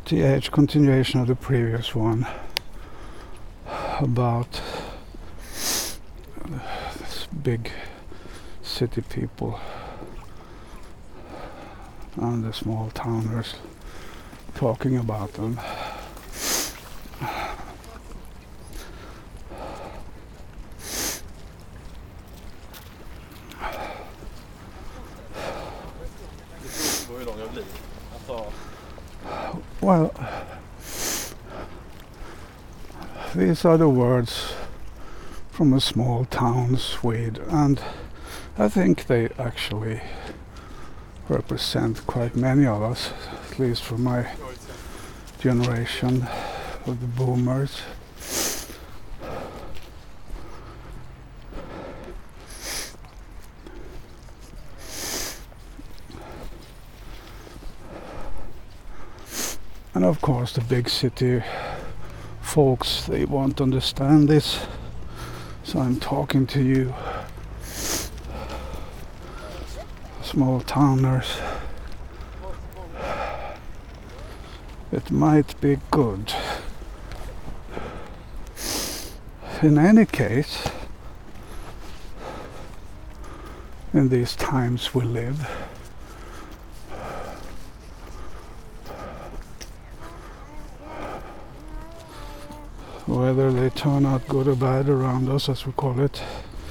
TH continuation of the previous one about this big city people and the small towners talking about them. Well, these are the words from a small town, Sweden, and I think they actually represent quite many of us, at least for my generation of the boomers. And of course the big city folks, they won't understand this, so I'm talking to you small towners. It might be good. In any case, in these times we live, whether they turn out good or bad around us, as we call it,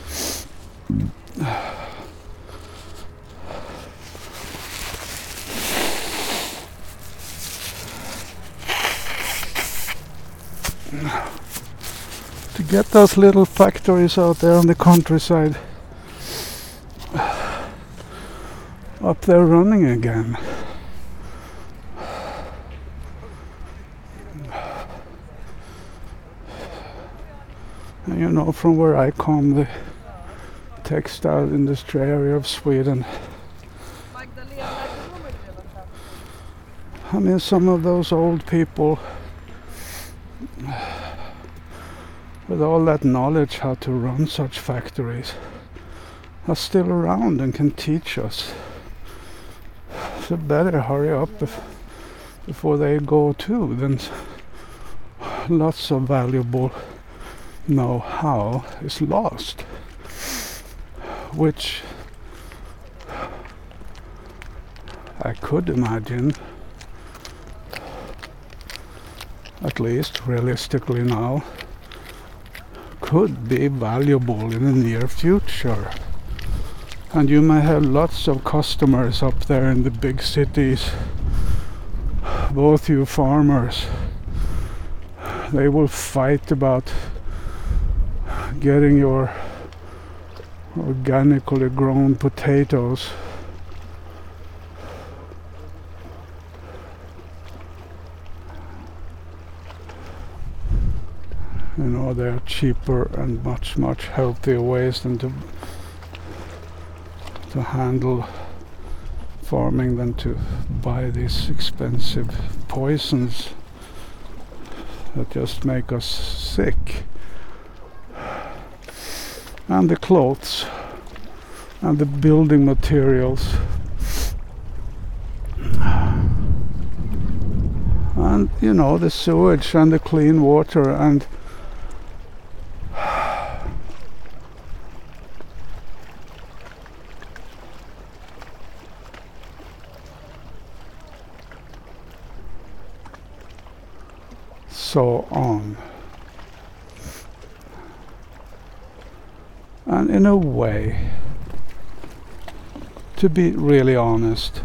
to get those little factories out there on the countryside up there running again. And you know, from where I come, the textile industry area of Sweden, I mean, some of those old people with all that knowledge how to run such factories are still around and can teach us. So better hurry up before they go too. Then lots of valuable know-how is lost, which I could imagine, at least realistically now, could be valuable in the near future. And you may have lots of customers up there in the big cities, both you farmers. They will fight about getting your organically grown potatoes. You know, they're cheaper and much healthier ways than to handle farming than to buy these expensive poisons that just make us sick. And the clothes and the building materials and, you know, the sewage and the clean water and so on. And in a way, to be really honest,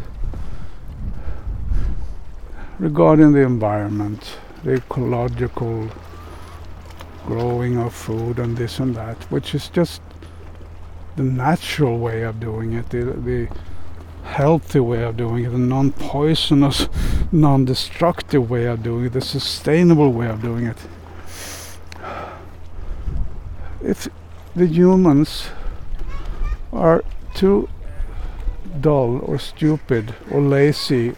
regarding the environment, the ecological growing of food and this and that, which is just the natural way of doing it, the healthy way of doing it, the non-poisonous, non-destructive way of doing it, the sustainable way of doing it. If the humans are too dull or stupid or lazy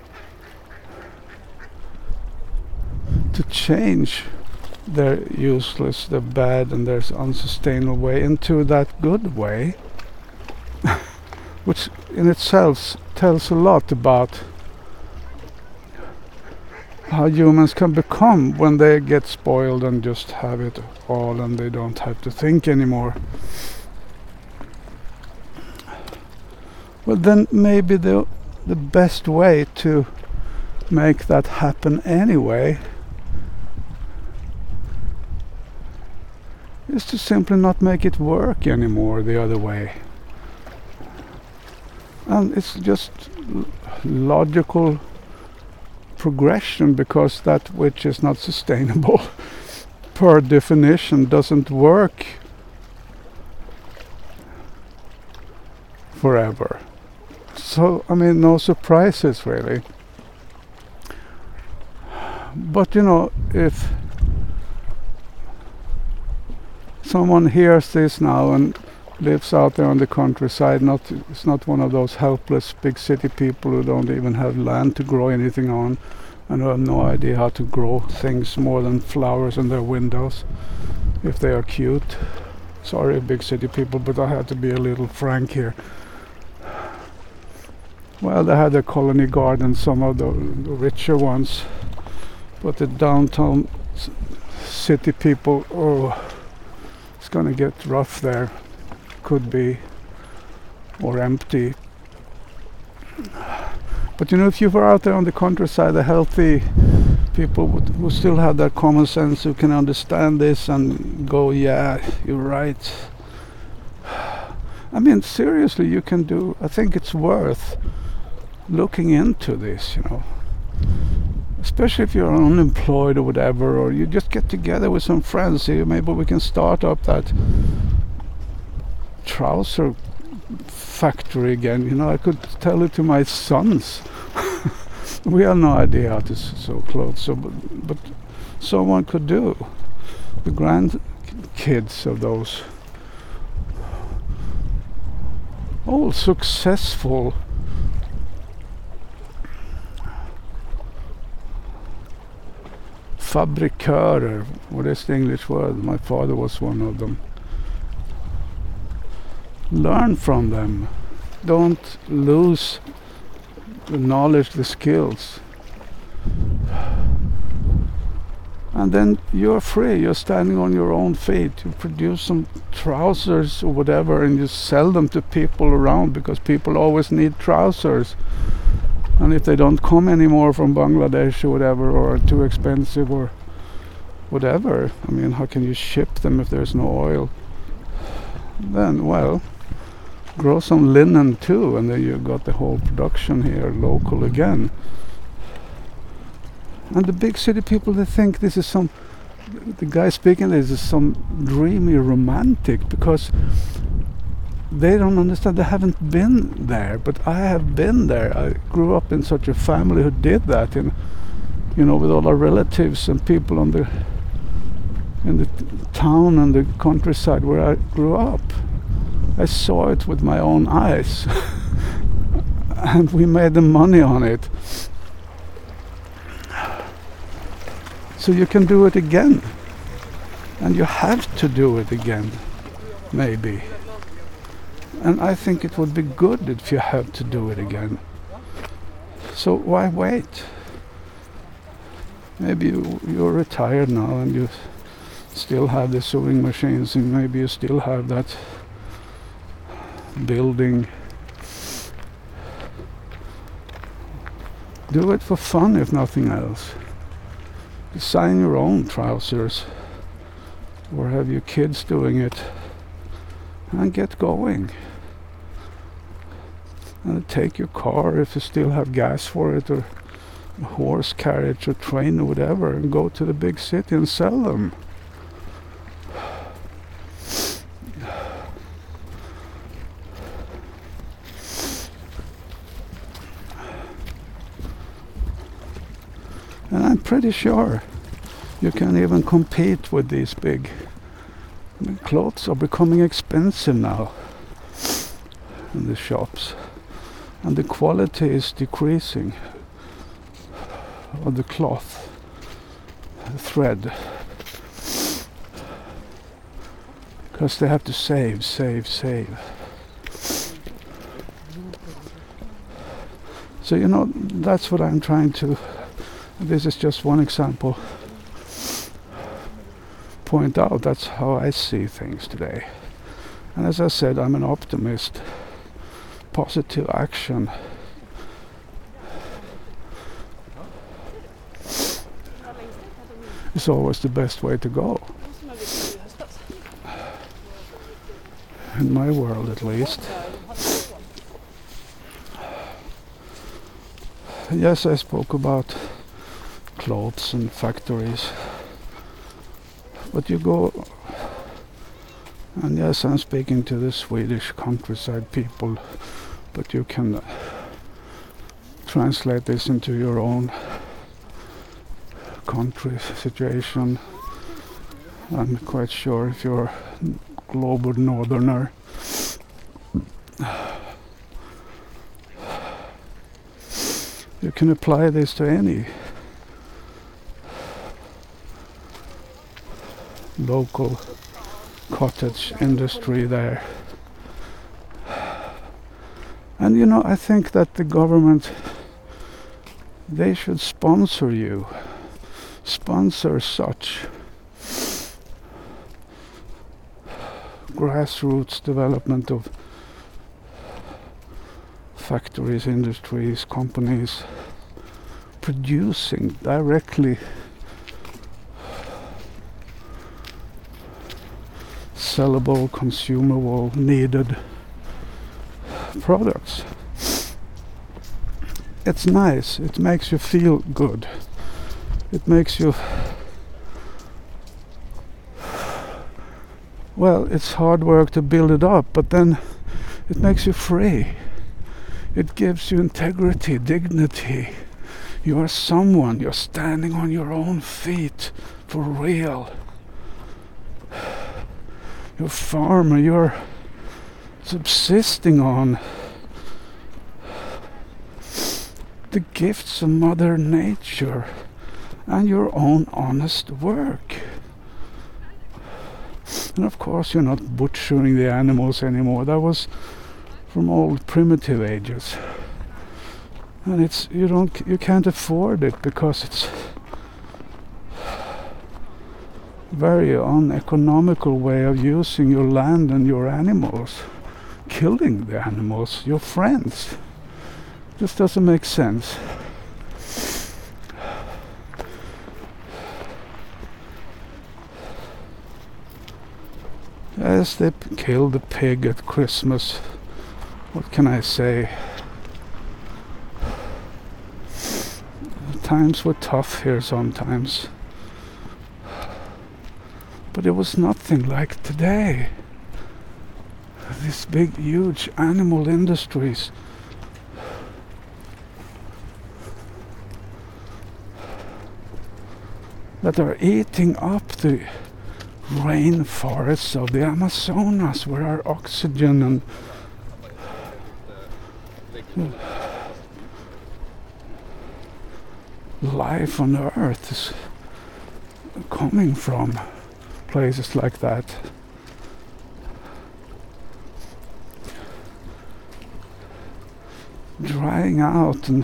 to change their useless, their bad and their unsustainable way into that good way, which in itself tells a lot about how humans can become when they get spoiled and just have it all and they don't have to think anymore. Well, then maybe the best way to make that happen anyway is to simply not make it work anymore the other way. And it's just logical progression, because that which is not sustainable per definition doesn't work forever. So, I mean, no surprises really. But you know, if someone hears this now and lives out there on the countryside, it's not one of those helpless big city people who don't even have land to grow anything on and who have no idea how to grow things more than flowers in their windows if they are cute. Sorry, big city people, but I had to be a little frank here. Well, they had a colony garden, some of the richer ones, but the downtown city people, oh, it's gonna get rough there. Could be, or empty. But you know, if you were out there on the countryside, the healthy people who still have that common sense, who can understand this and go, yeah, you're right. I mean, seriously, you can do, I think it's worth looking into this, you know. Especially if you're unemployed or whatever, or you just get together with some friends here, maybe we can start up that trouser factory again. You know, I could tell it to my sons. We have no idea how to sew clothes, so but someone could do. The grandkids of those all successful fabrikörer, what is the English word? My father was one of them. Learn from them. Don't lose the knowledge, the skills. And then you're free. You're standing on your own feet. You produce some trousers or whatever and you sell them to people around, because people always need trousers. And if they don't come anymore from Bangladesh or whatever, or are too expensive or whatever, I mean, how can you ship them if there's no oil? Then, well, grow some linen too, and then you've got the whole production here local again. And the big city people, they think this is the guy speaking this is some dreamy romantic, because they don't understand. They haven't been there, but I have been there. I grew up in such a family who did that, and you know, with all our relatives and people in the town and the countryside where I grew up. I saw it with my own eyes, and we made the money on it. So you can do it again, and you have to do it again, maybe. And I think it would be good if you have to do it again. So why wait? Maybe you're retired now and you still have the sewing machines, and maybe you still have that building. Do it for fun, if nothing else. Design your own trousers, or have your kids doing it, and get going. And take your car, if you still have gas for it, or a horse carriage or train or whatever, and go to the big city and sell them. And I'm pretty sure you can even compete with these big. Clothes are becoming expensive now in the shops, and the quality is decreasing of the cloth, the thread, because they have to save. So you know, that's what I'm trying to This is just one example. Point out that's how I see things today. And as I said, I'm an optimist. Positive action is always the best way to go. In my world, at least. Yes, I spoke about clothes and factories. But you go, and yes, I'm speaking to the Swedish countryside people, but you can translate this into your own country situation. I'm quite sure if you're a global northerner, you can apply this to any local cottage industry there. And you know, I think that the government, they should sponsor you, sponsor such grassroots development of factories, industries, companies producing directly sellable, consumable, needed products. It's nice, it makes you feel good, it makes you, well, it's hard work to build it up, but then it makes you free. It gives you integrity, dignity. You are someone, you're standing on your own feet for real. You're a farmer, you're subsisting on the gifts of Mother Nature and your own honest work. And of course you're not butchering the animals anymore. That was from old primitive ages. And it's you can't afford it because it's very uneconomical way of using your land and your animals, killing the animals, your friends. This doesn't make sense. As they killed the pig at Christmas, what can I say? Times were tough here sometimes. But it was nothing like today. These big, huge animal industries. That are eating up the rainforests of the Amazonas, where our oxygen and life on Earth is coming from. Places like that. Drying out and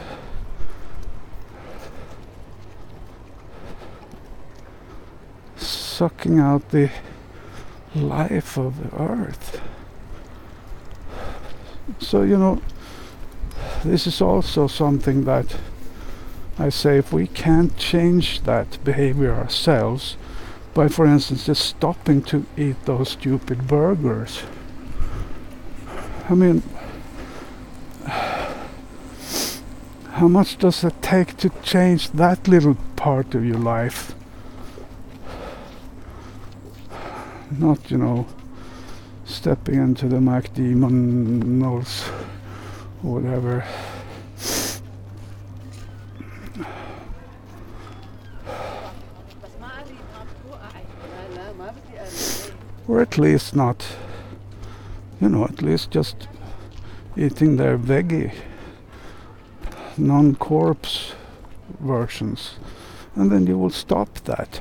sucking out the life of the earth. So, you know, this is also something that I say, if we can't change that behavior ourselves, by, for instance, just stopping to eat those stupid burgers. I mean, how much does it take to change that little part of your life? Not, you know, stepping into the McDonald's or whatever. Or at least not, you know, at least just eating their veggie, non-corpse versions. And then you will stop that.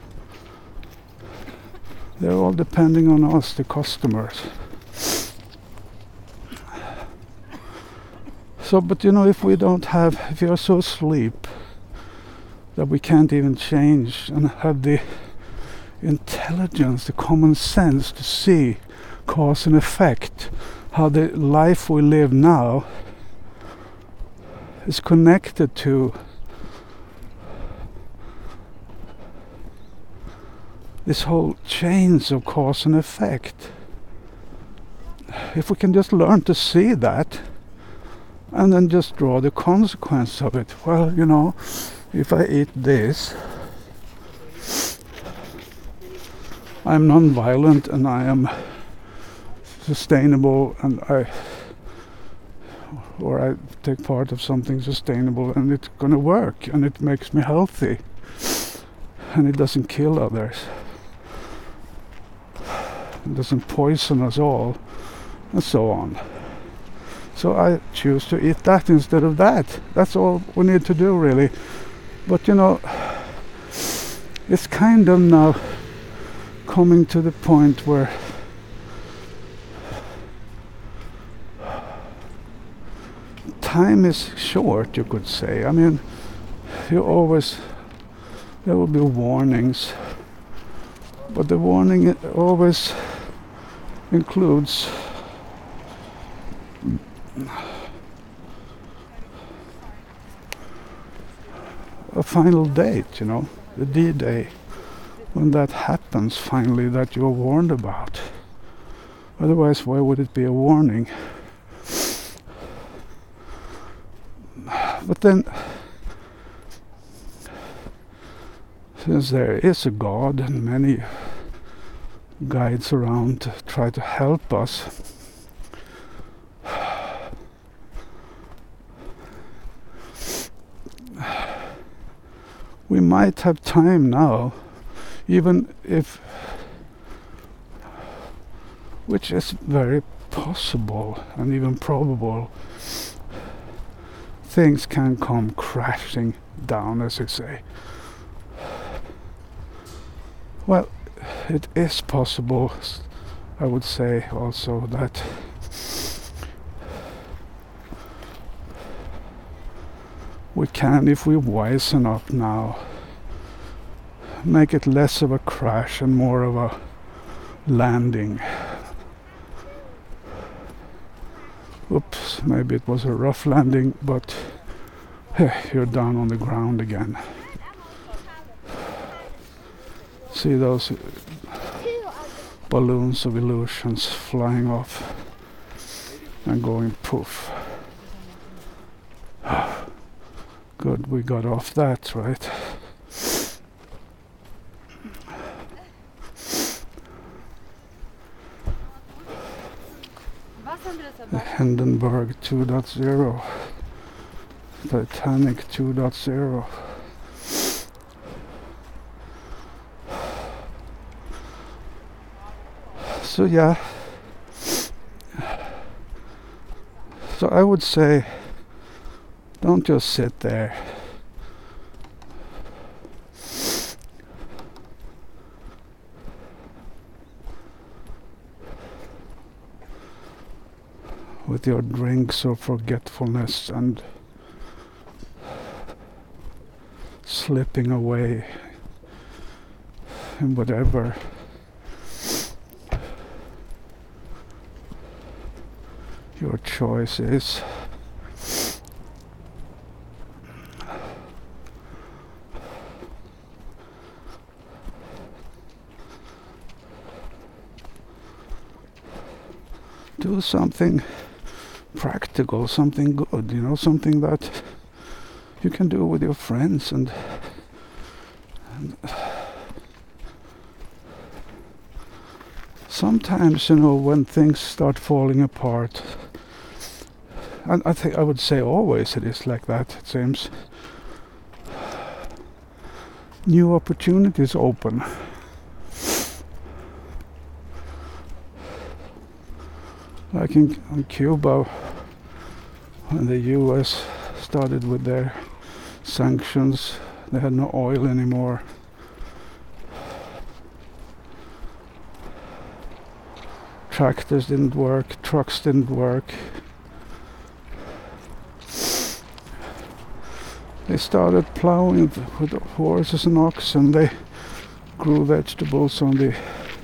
They're all depending on us, the customers. So, but you know, if you're so asleep that we can't even change, and have the intelligence, the common sense to see cause and effect, how the life we live now is connected to this whole chains of cause and effect. If we can just learn to see that and then just draw the consequence of it. Well, you know, if I eat this, I'm non-violent and I am sustainable, and I take part of something sustainable, and it's gonna work, and it makes me healthy, and it doesn't kill others, it doesn't poison us all, and so on. So I choose to eat that instead of that. That's all we need to do, really. But you know, it's kind of now coming to the point where time is short, you could say. I mean, there will be warnings, but the warning always includes a final date, you know, the D-Day, when that happens finally, that you're warned about. Otherwise, why would it be a warning? But then, since there is a God and many guides around to try to help us, we might have time now, even if, which is very possible and even probable, things can come crashing down, as you say. Well, it is possible, I would say also, that we can, if we wisen up now, make it less of a crash and more of a landing. Oops, maybe it was a rough landing, but you're down on the ground again. See those balloons of illusions flying off and going poof. Good, we got off that, right? The Hindenburg 2.0, Titanic 2.0. So yeah, so I would say, don't just sit there. With your drinks of forgetfulness and slipping away in whatever your choice is. Do something practical, something good, you know, something that you can do with your friends, and sometimes, you know, when things start falling apart, and I think I would say always it is like that, it seems, new opportunities open. Like in Cuba, when the US started with their sanctions, they had no oil anymore. Tractors didn't work, trucks didn't work. They started plowing with horses and oxen. They grew vegetables on the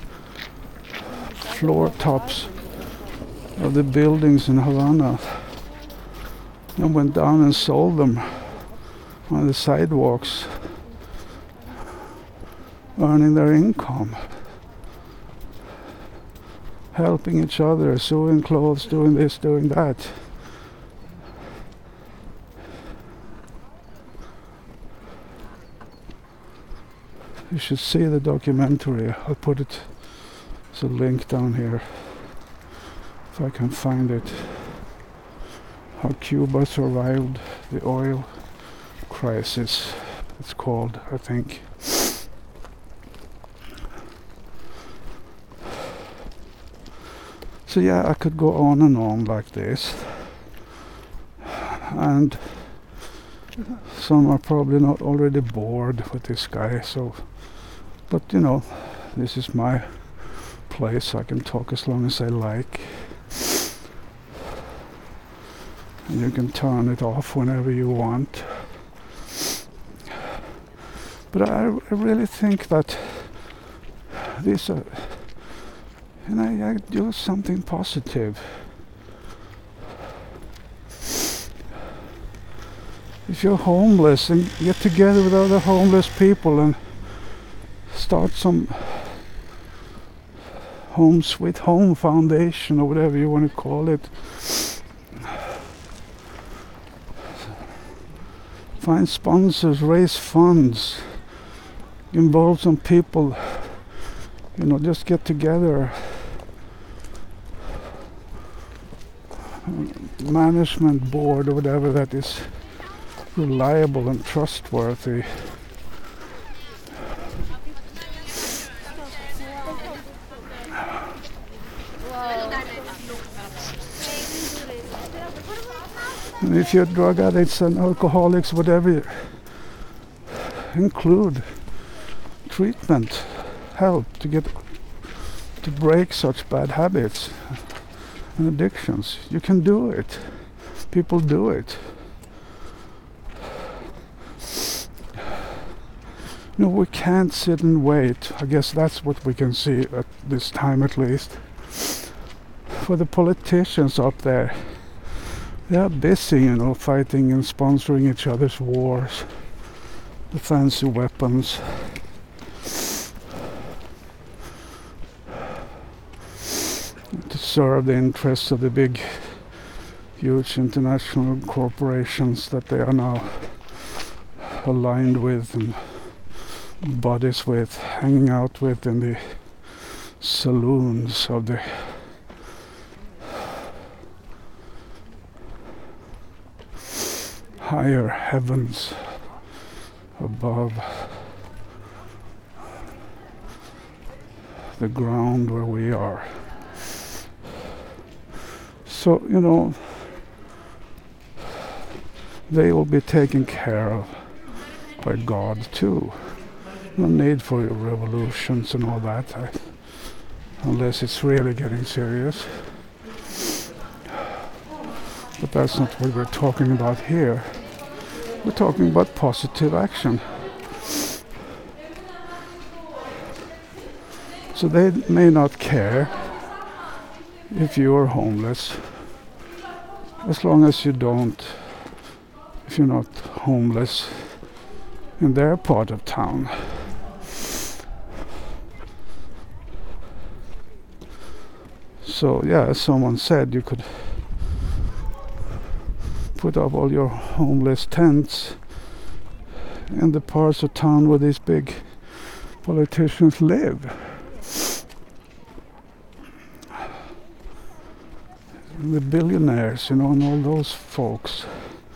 floor tops of the buildings in Havana and went down and sold them on the sidewalks, earning their income, helping each other, sewing clothes, doing this, doing that. You should see the documentary. I'll put it as a link down here if I can find it. How Cuba survived the oil crisis, it's called, I think. So yeah, I could go on and on like this, and some are probably not already bored with this guy, so, but you know, this is my place. I can talk as long as I like, and you can turn it off whenever you want. But I really think that these are, and I do something positive. If you're homeless, and get together with other homeless people and start some Home Sweet Home Foundation or whatever you want to call it. Find sponsors, raise funds, involve some people, you know, just get together. Management board or whatever that is reliable and trustworthy. And if you're drug addicts and alcoholics, whatever, include treatment, help to break such bad habits and addictions. You can do it. People do it. You know, we can't sit and wait. I guess that's what we can see at this time, at least. For the politicians up there, they are busy, you know, fighting and sponsoring each other's wars, the fancy weapons. To serve the interests of the big, huge international corporations that they are now aligned with and buddies with, hanging out with in the saloons of the higher heavens above the ground where we are. So, you know, they will be taken care of by God too. No need for revolutions and all that, unless it's really getting serious. But that's not what we're talking about here. We're talking about positive action. So they may not care if you are homeless, as long as you don't, if you're not homeless in their part of town. So yeah, as someone said, you could put up all your homeless tents in the parts of town where these big politicians live. The billionaires, you know, and all those folks.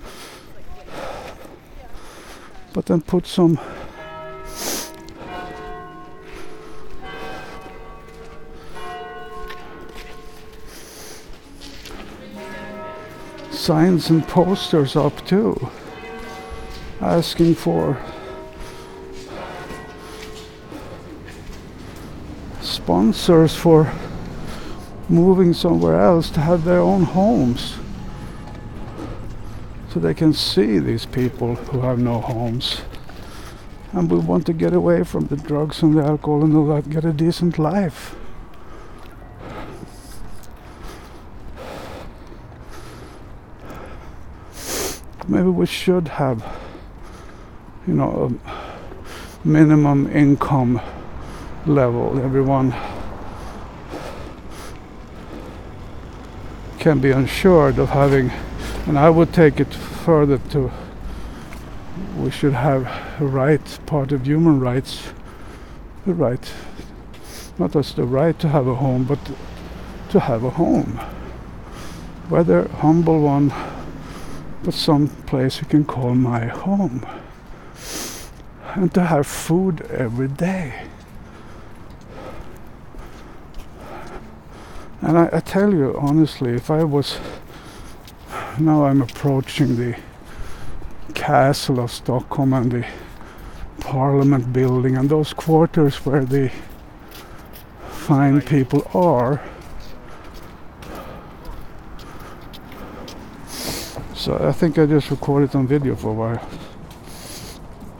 But then put some signs and posters up too, asking for sponsors for moving somewhere else to have their own homes, so so they can see these people who have no homes. And we want to get away from the drugs and the alcohol and all that, get a decent life. Maybe we should have, you know, a minimum income level. Everyone can be assured of having, and I would take it further to, we should have a right, part of human rights, the right, not just the right to have a home, but to have a home, whether humble one, but some place you can call my home, and to have food every day. And I tell you honestly, if I was, now I'm approaching the castle of Stockholm and the Parliament building and those quarters where the fine people are. So I think I just recorded on video for a while.